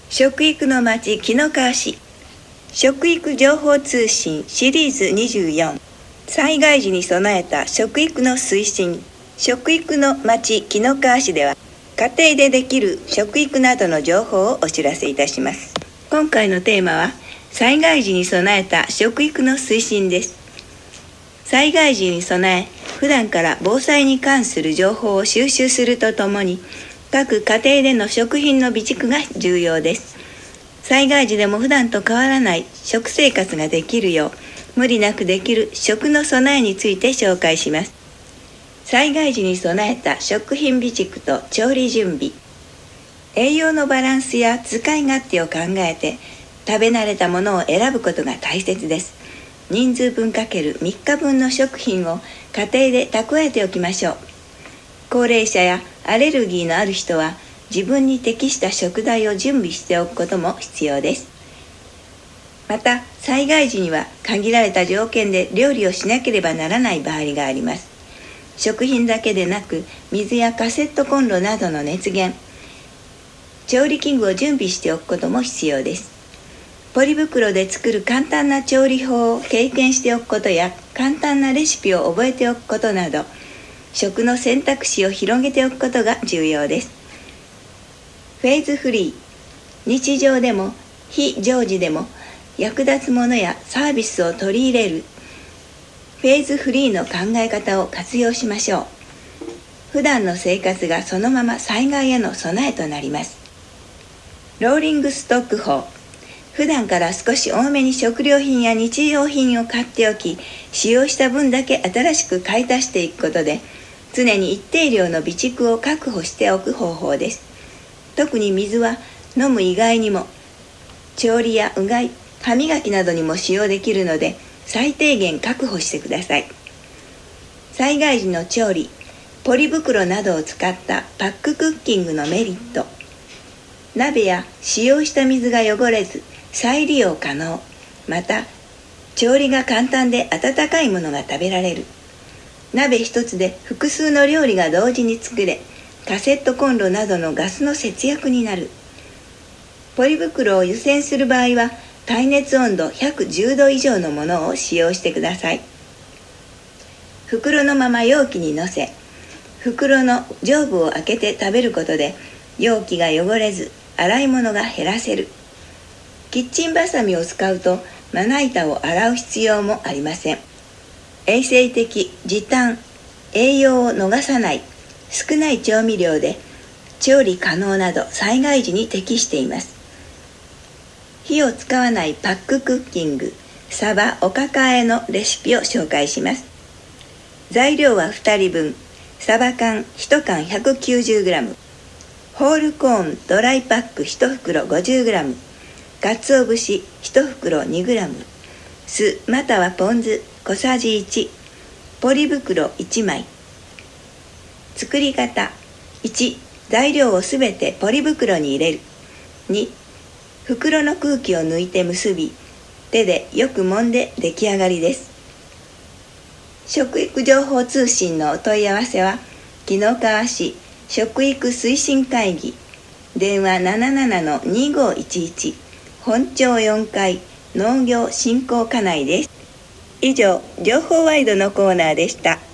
食育の町紀の川市、食育情報通信シリーズ24、災害時に備えた食育の推進。食育の町紀の川市では、家庭でできる食育などの情報をお知らせいたします。今回のテーマは、災害時に備えた食育の推進です。災害時に備え、普段から防災に関する情報を収集するとともに、各家庭での食品の備蓄が重要です。災害時でも普段と変わらない食生活ができるよう、無理なくできる食の備えについて紹介します。災害時に備えた食品備蓄と調理準備。栄養のバランスや使い勝手を考えて、食べ慣れたものを選ぶことが大切です。人数分×3日分の食品を家庭で蓄えておきましょう。高齢者やアレルギーのある人は自分に適した食材を準備しておくことも必要です。また、災害時には限られた条件で料理をしなければならない場合があります。食品だけでなく、水やカセットコンロなどの熱源、調理器具を準備しておくことも必要です。ポリ袋で作る簡単な調理法を経験しておくことや、簡単なレシピを覚えておくことなど、食の選択肢を広げておくことが重要です。フェーズフリー。日常でも非常時でも役立つものやサービスを取り入れるフェーズフリーの考え方を活用しましょう。普段の生活がそのまま災害への備えとなります。ローリングストック法。普段から少し多めに食料品や日用品を買っておき、使用した分だけ新しく買い足していくことで、常に一定量の備蓄を確保しておく方法です。特に水は飲む以外にも、調理やうがい、歯磨きなどにも使用できるので、最低限確保してください。災害時の調理、ポリ袋などを使ったパッククッキングのメリット。鍋や使用した水が汚れず、再利用可能。また、調理が簡単で温かいものが食べられる。鍋一つで複数の料理が同時に作れ、カセットコンロなどのガスの節約になる。ポリ袋を湯煎する場合は、耐熱温度110度以上のものを使用してください。袋のまま容器にのせ、袋の上部を開けて食べることで、容器が汚れず、洗い物が減らせる。キッチンバサミを使うと、まな板を洗う必要もありません。衛生的、時短、栄養を逃さない、少ない調味料で調理可能など災害時に適しています。火を使わないパッククッキング、サバおかかあえのレシピを紹介します。材料は2人分、サバ缶1缶 190g、ホールコーンドライパック1袋 50g、鰹節1袋 2g、酢またはポン酢小さじ1、ポリ袋1枚。作り方。1、材料をすべてポリ袋に入れる。2、袋の空気を抜いて結び、手でよく揉んで出来上がりです。食育情報通信のお問い合わせは、紀の川市食育推進会議、電話 77-2511、本町4階農業振興課内です。以上、情報ワイドのコーナーでした。